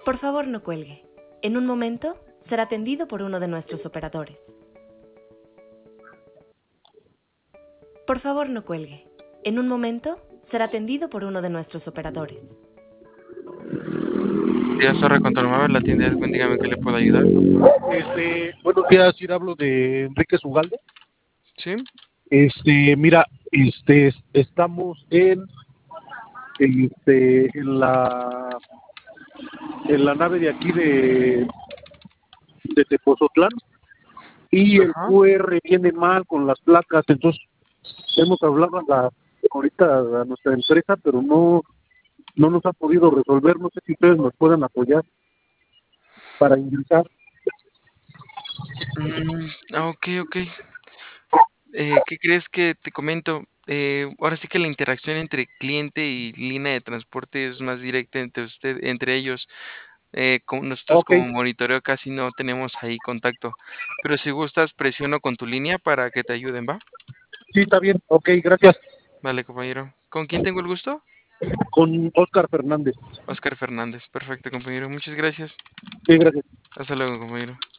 Por favor, no cuelgue. En un momento será atendido por uno de nuestros operadores. Por favor, no cuelgue. En un momento será atendido por uno de nuestros operadores. Días Torre Control Móvil, la tienda Edwin, dígame que le puedo ayudar. Buenos días, sí, hablo de Enrique Ugalde. ¿Sí? Mira, estamos en la nave de aquí de Tepozotlán y el Ajá. QR viene mal con las placas, entonces hemos hablado ahorita a nuestra empresa, pero no nos ha podido resolver, no sé si ustedes nos pueden apoyar para ingresar. Ok, ok. ¿Qué crees que te comento? Ahora sí que la interacción entre cliente y línea de transporte es más directa entre ellos. Nosotros Ok, como monitoreo casi no tenemos ahí contacto. Pero si gustas, presiono con tu línea para que te ayuden, ¿va? sí, está bien, ok, gracias. Vale, compañero. ¿Con quién tengo el gusto? Con Oscar Fernández. Oscar Fernández. Perfecto, compañero. Muchas gracias. Sí, gracias. Hasta luego, compañero.